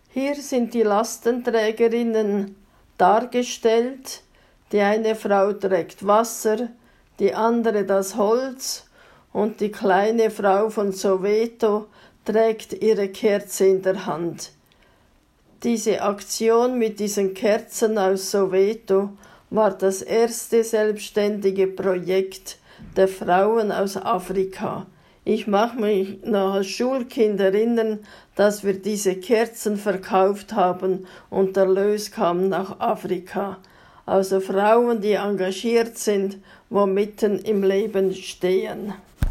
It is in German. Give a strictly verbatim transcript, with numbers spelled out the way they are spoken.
Hier sind die Lastenträgerinnen dargestellt. Die eine Frau trägt Wasser, die andere das Holz und die kleine Frau von Soweto trägt ihre Kerze in der Hand. Diese Aktion mit diesen Kerzen aus Soweto war das erste selbstständige Projekt der Frauen aus Afrika. Ich mag mich noch als Schulkind erinnern, dass wir diese Kerzen verkauft haben und der Erlös kam nach Afrika. Also Frauen, die engagiert sind, wo mitten im Leben stehen.